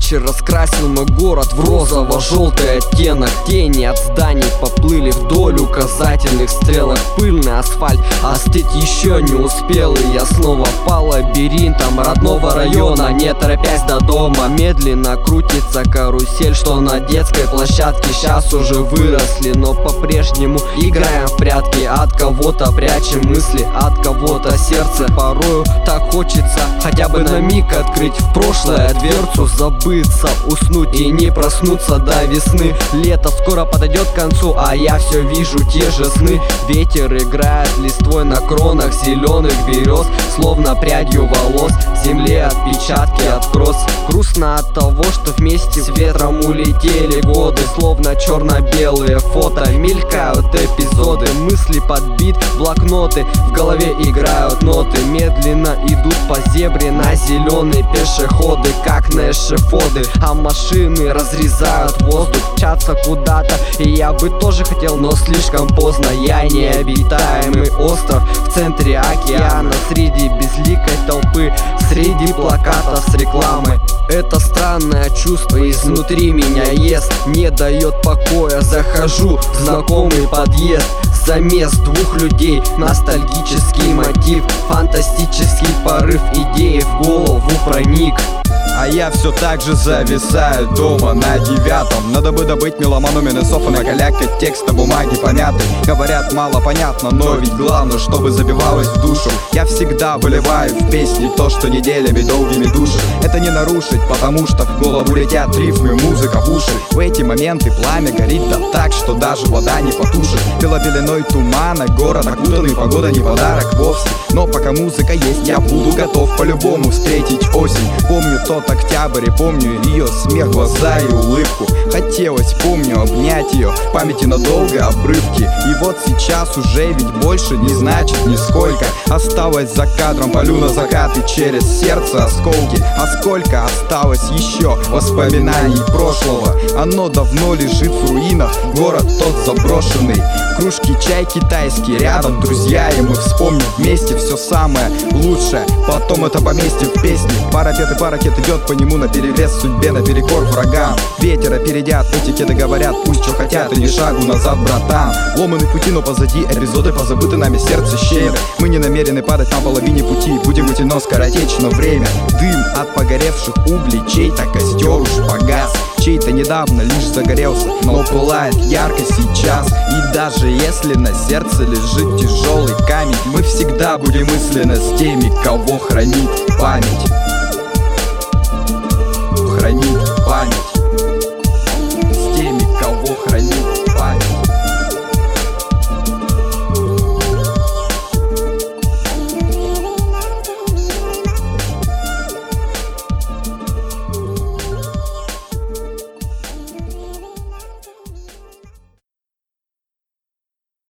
вечер раскрасил мой город в розово-желтый оттенок. Тени от зданий поплыли вдоль указательных стрелок. Пыльный асфальт остыть еще не успел, и я снова по лабиринтам родного района, не торопясь до дома. Медленно крутится карусель, что на детской площадке. Сейчас уже выросли, но по-прежнему играем в прятки. От кого-то прячем мысли, от кого-то сердце. Порою так хочется хотя бы на миг открыть в прошлое дверцу, забыться, уснуть и не проснуться до весны. Лето скоро подойдет к концу, а я все вижу те же сны. Ветер играет листвой на кронах зеленых берез, словно прядью волос в земле отпечатки от кросс. Грустно от того, что вместе с ветром улетели годы, словно черно-белые фото мелькают эпизоды. Мысли под бит, блокноты, в голове играют ноты. Медленно идут по зебре на зеленые пешеходы, как на эшафоты, а машины разрезают воздух, мчатся куда-то. И я бы тоже хотел, но слишком поздно. Я необитаемый остров в центре океана, среди безликой толпы, среди плакатов с рекламой. Это странное чувство изнутри меня ест, не дает покоя. Захожу в знакомый подъезд, замес двух людей, ностальгический мотив, фантастический порыв идеи в голову проник. А я все так же зависаю дома на 9. Надо бы добыть меломану Миннесофа, накалякать текста бумаги понятный. Говорят, мало понятно, но ведь главное, чтобы забивалось в душу. Я всегда выливаю в песни то, что неделями долгими душит. Это не нарушить, потому что в голову летят рифмы, музыка в уши. В эти моменты пламя горит да так, что даже вода не потушит. Пеленой тумана, город окутанный, погода не подарок вовсе. Но пока музыка есть, я буду готов по-любому встретить осень. Помню тот октябрь и помню ее смех, глаза и улыбку. Хотелось, помню, обнять ее в памяти надолго обрывки. И вот сейчас уже ведь больше не значит нисколько. Осталось за кадром, полю на закат и через сердце осколки. А сколько осталось еще воспоминаний прошлого? Оно давно лежит в руинах, город тот заброшенный. Кружки чай китайский рядом, друзья, и мы вспомним вместе все самое лучшее. Потом это поместим в песни. Парапет и паракет идет по нему наперевес судьбе, наперекор врагам. Ветер опередят, этикеты говорят, пусть что хотят, и ни шагу назад, братан. Ломаные пути, но позади эпизоды позабыты нами, сердце щедро. Мы не намерены падать на половине пути, будем идти, но скоротечь, но время. Дым от погоревших углей, чей-то костер уж погас, чей-то недавно лишь загорелся, но пылает ярко сейчас. И даже если на сердце лежит тяжелый камень, мы всегда будем мысленно с теми, кого хранит память. Хранит память.